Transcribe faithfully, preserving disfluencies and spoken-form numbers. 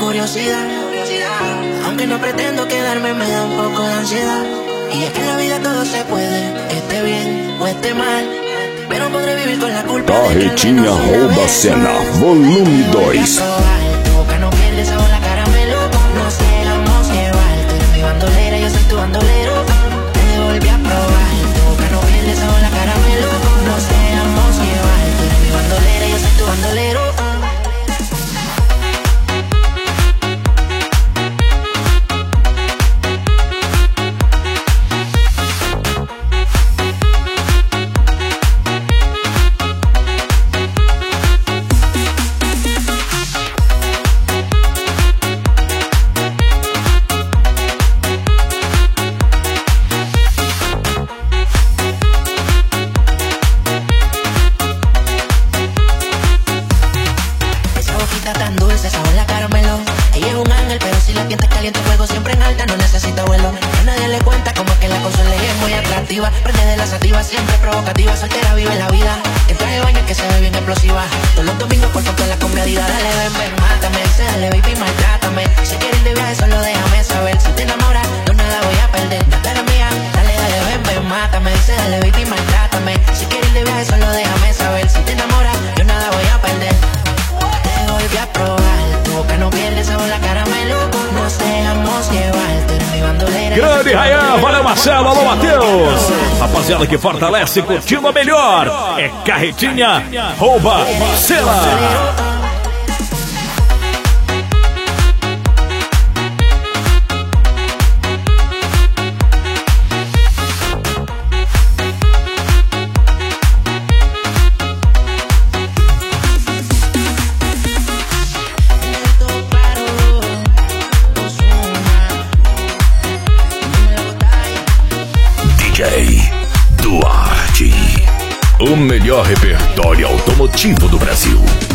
curiosidad. Aunque no pretendo quedarme, me da un poco de ansiedad. Y es que en la vida todo se puede, esté bien o esté mal, pero podré vivir con la culpa. Carretinha Rouba a Cena, volume dois. Tu boca no pierde sabor a caramelo. Nos dejamos llevar. Tú eres mi bandolera, yo soy tu bandolero. Te volví a probar. Tu boca no pierde sabor a caramelo. Nos dejamos llevar. Tú eres mi bandolera, yo soy tu bandolero. Tan dulce, sabor a caramelo. Ella es un ángel, pero si la piel está caliente, fuego siempre en alta, no necesita vuelo. A nadie le cuenta como que la consola es muy atractiva. Prende de la sativa, siempre provocativa. Soltera vive la vida, en traje de baño que se ve bien explosiva. Todos los domingos por toda la comodidad. Dale, ven, ven, mátame. Dice, dale, baby, maltrátame. Si quieres ir de viaje, solo déjame saber. Si te enamoras, yo nada voy a perder. Ya tú eres mía, dale, dale, ven, ven, mátame. Dice, dale, baby, maltrátame. Si quieres ir de viaje, solo déjame saber. Si te enamoras, yo nada voy a perder. Volví a probar, tu boca no pierde sabor a caramelo. Nos dejamos llevar, tu eres mi bandolera. Grande Rayan, valeu Marcelo, alô Matheus. Rapaziada que fortalece, curtindo a melhor. É Carretinha Rouba a Cena. D J Duarte, o melhor repertório automotivo do Brasil.